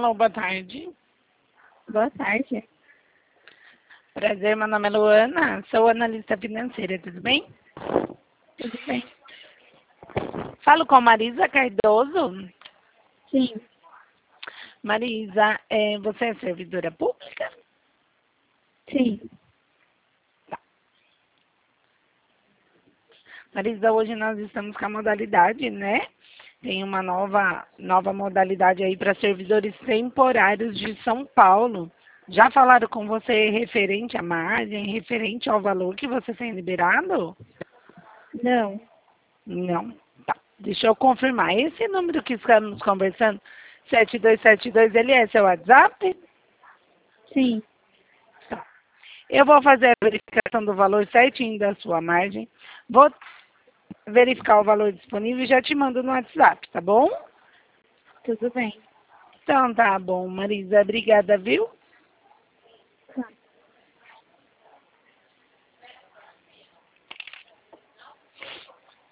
Alô, boa tarde. Boa tarde. Prazer, meu nome é Luana, sou analista financeira, tudo bem? Tudo bem? Falo com a Marisa Cardoso. Sim. Marisa, você é servidora pública? Sim. Marisa, hoje nós estamos com a modalidade, né? Tem uma nova modalidade aí para servidores temporários de São Paulo. Já falaram com você referente à margem, referente ao valor que você tem liberado? Não. Não. Tá. Deixa eu confirmar. Esse número que estamos conversando, 7272, ele é seu WhatsApp? Sim. Tá. Eu vou fazer a verificação do valor certinho da sua margem. Vou verificar o valor disponível e já te mando no WhatsApp, tá bom? Tudo bem. Então tá bom, Marisa. Obrigada, viu?